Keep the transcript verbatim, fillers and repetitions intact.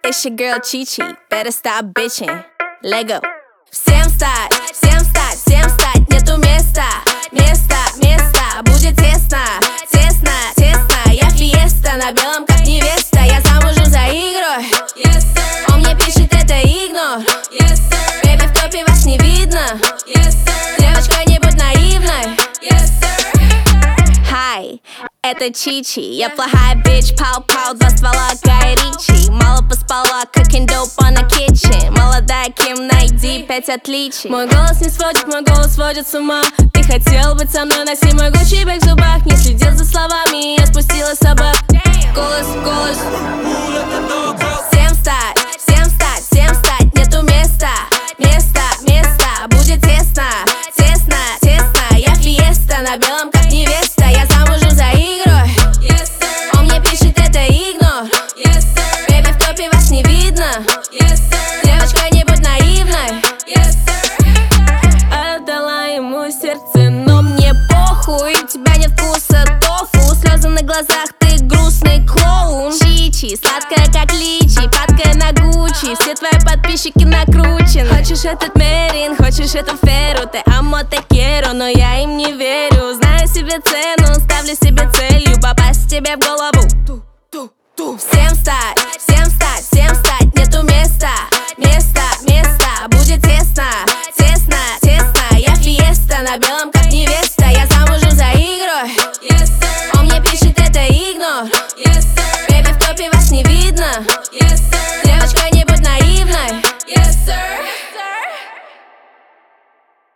It's your girl Chi-Chi, better stop bitching. Lego. Всем встать, всем встать, всем встать, нету места, места, места, будет тесно, тесно, тесно. Я фиеста, на белом как невеста, я замужем за игрой. Yes, sir. Он мне пишет, это игнор. Yes, sir. Бэби, в топе вас не видно. Yes, sir. Девочка, не будь наивной. Yes, sir. Hi, это Чи-Чи, я плохая bitch, пау-пау, два ствола Гай Ричи. Мало поспала, cooking dope on the kitchen. Молодая Ким, найди пять отличий. Мой голос не сводит, мой голос сводит с ума. Ты хотел быть со мной, носи мой Гуччи бэг в зубах. Не следил за словами, я спустила собак. Голос, голос. Всем встать, всем встать, всем встать, нету места, места, места, будет тесно, тесно, тесно. Я фиеста, на белом как невеста, я замужем за игрой. Yes, sir. Он мне пишет, это игнор. Yes, sir. Бэби, в топе вас не видно. Yes, sir. Девочка, не будь наивной. Yes, sir. Отдала ему сердце, но мне похуй. У тебя нет вкуса тофу, слезы на глазах, ты грустный клоун. Чи-Чи, сладкая как личи, падкая на Гуччи. Все твои подписчики накручены. Хочешь этот Мерин, хочешь эту Феру. Ты амо те керо, но я им не верю. Знаю себе цену, ставлю себе целью попасть тебе в голову. Всем встать, всем встать, всем встать, нету места, места, места, будет тесно, тесно, тесно. Я фиеста, на белом